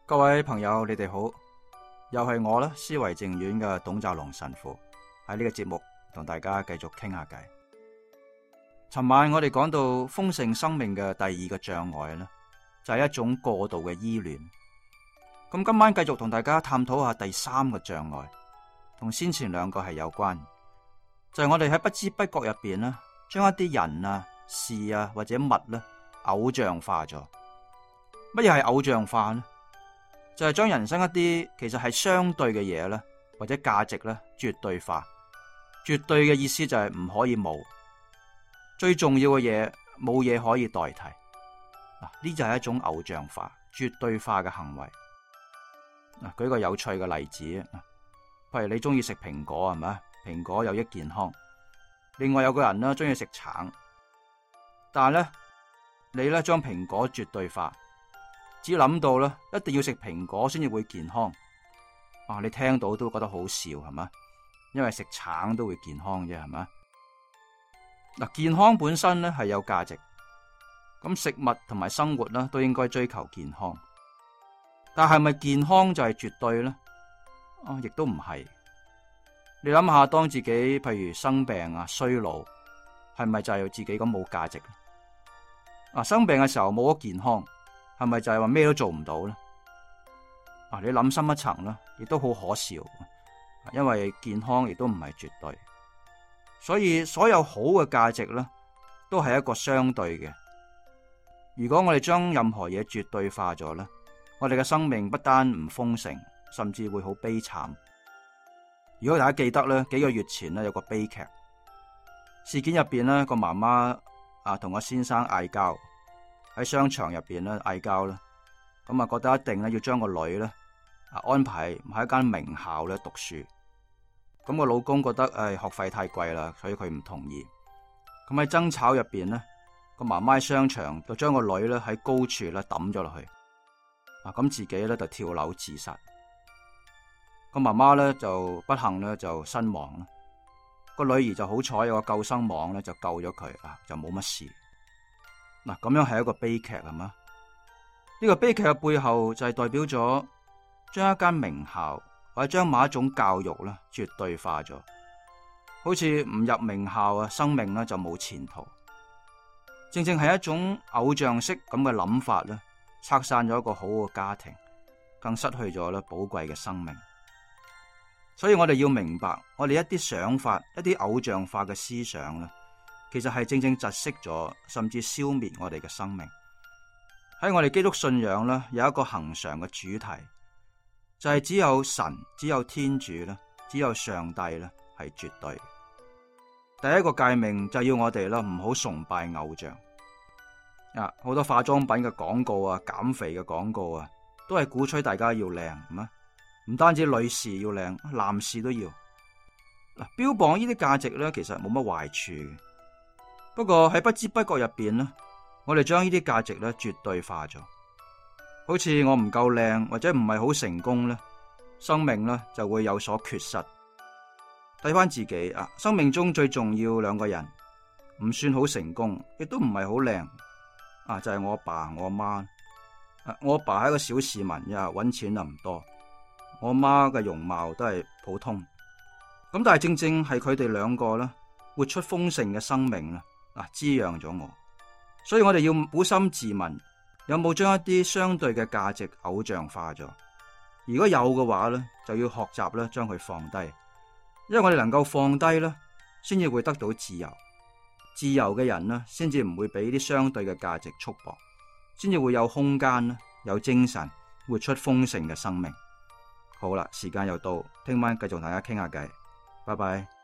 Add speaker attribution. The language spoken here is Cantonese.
Speaker 1: 各位朋友，你哋好，又係我啦，思維靜院嘅董澤龍神父喺呢個節目同大家繼續傾下偈。尋晚我哋講到豐盛生命嘅第二個障礙呢，就係一種過度嘅依戀。咁今晚繼續同大家探討下第三個障礙，同先前兩個係有關，就係我哋喺不知不覺入邊呢，將一啲人啊、事啊或者物呢偶像化咗。乜嘢係偶像化呢？就係將人生一啲其實係相對嘅嘢咧，或者價值咧絕對化。絕對嘅意思就係唔可以冇，最重要嘅嘢冇嘢可以代替。呢就係一種偶像化、絕對化嘅行為。舉個有趣嘅例子，譬如你中意食蘋果係咪？蘋果有益健康。另外有個人咧中意食橙，但係咧你咧將蘋果絕對化。只諗到咧，一定要食蘋果先至會健康。你聽到都覺得好笑係嘛？因為食橙都會健康啫，係嘛？健康本身咧係有價值，咁食物同埋生活咧都應該追求健康。但係咪健康就係絕對咧？亦都唔係。你諗下，當自己譬如生病啊、衰老，係咪就係自己咁冇價值？生病嘅時候冇咗健康，係咪就係話咩都做唔到咧？你諗深一層啦，亦都好可笑，因為健康亦都唔係絕對，所以所有好嘅價值咧，都係一個相對嘅。如果我哋將任何嘢絕對化咗咧，我哋嘅生命不單唔豐盛，甚至會好悲慘。如果大家記得咧，幾個月前咧有個悲劇事件入邊咧，個媽媽同個先生嗌交。喺商場入邊咧嗌交啦，咁覺得一定咧要將個女咧安排喺一間名校咧讀書。咁個老公覺得學費太貴啦，所以佢唔同意。咁喺爭吵入邊咧，個媽媽喺商場就將個女咧喺高處咧抌咗落去，咁自己咧就跳樓自殺。個媽媽咧就不幸咧就身亡啦。個女兒就好彩有個救生網咧就救咗佢，就冇乜事。咁樣係一個悲劇係嘛？呢個悲劇嘅背後就係代表咗將一間名校或者將某一種教育咧絕對化咗，好似唔入名校生命咧就冇前途。正正係一種偶像式咁嘅諗法咧，拆散咗一個好嘅家庭，更失去咗咧寶貴嘅生命。所以我哋要明白，我哋一啲想法、一啲偶像化嘅思想咧，其實係正正窒息咗，甚至消滅我哋嘅生命。喺我哋基督信仰咧，有一個恆常嘅主題，就係只有神、只有天主咧，只有上帝咧係絕對。第一個誡命就要我哋啦，唔好崇拜偶像。好多化妝品嘅廣告啊、減肥嘅廣告啊，都係鼓吹大家要靚，係嘛？唔單止女士要靚，男士都要。標榜呢啲價值咧，其實冇乜壞處。不過喺不知不覺入邊呢，我哋將呢啲價值咧絕對化咗。好似我唔夠靚或者唔係好成功咧，生命咧就會有所缺失。睇翻自己生命中最重要兩個人，唔算好成功，亦都唔係好靚，就係我阿爸我阿媽。我阿爸係一個小市民，搵錢又唔多，我阿媽嘅容貌都係普通。咁但係正正係佢哋兩個咧，活出豐盛嘅生命啦。滋養咗我，所以我哋要捫心自問，有冇將一啲相對嘅價值偶像化咗？如果有嘅話咧，就要學習咧將佢放低，因為我哋能夠放低咧，先至會得到自由。自由嘅人咧，先至唔會俾啲相對嘅價值束縛，先至會有空間咧，有精神，活出豐盛嘅生命。好啦，時間又到，聽晚繼續同大家傾下偈，拜拜。